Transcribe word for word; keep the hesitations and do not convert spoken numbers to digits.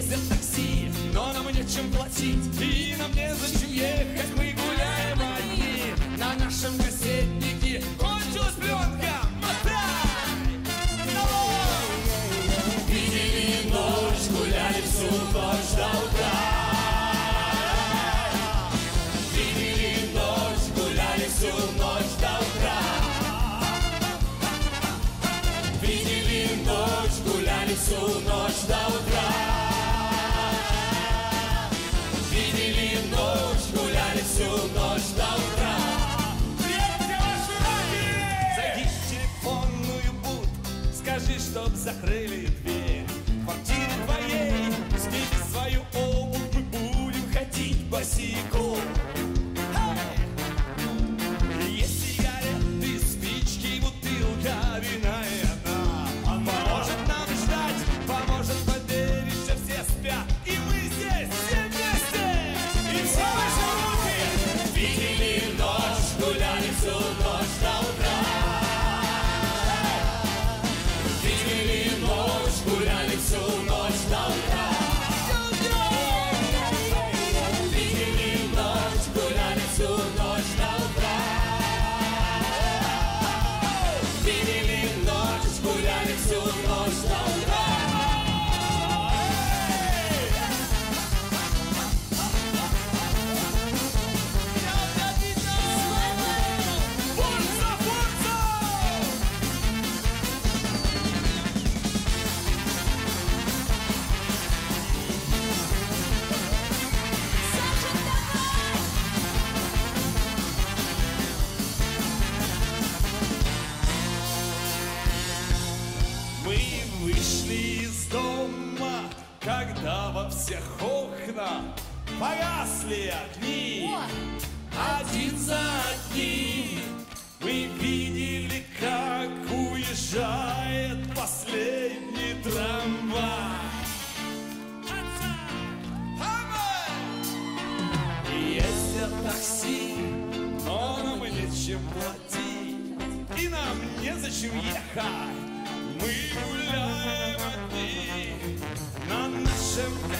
ездят такси, но нам нечем платить, и нам незачем ехать, мы гуляем одни. На нашем кассетнике кончилась пленка, мотай! Видели ночь, гуляли всю ночь до утра. Видели ночь, гуляли всю ночь до утра. Видели ночь, гуляли всю ночь до утра. Видели ночь, гуляли всю ночь до утра. Зайди в телефонную будку, скажи, чтоб закрыли дверь. В квартире твоей сними свою обувь, мы будем ходить босиком. Есть сигареты, спички, бутылка вина и одна. Поможет нам ждать, поможет поверить, что все спят, и мы здесь все вместе. И все ваши руки. Видели ночь, гуляли всю ночь до утра. Видели ночь, гуляли всю ночь до утра. Видели ночь, гуляли всю ночь до утра. Видели ночь, гуляли всю ночь до утра. Форца, форца! Мы вышли из дома, когда во всех окнах погасли огни. Один за одним мы видели, как уезжает последний трамвай. Ездят такси, но нам нечем платить, и нам незачем ехать. Мы гуляем одни на нашем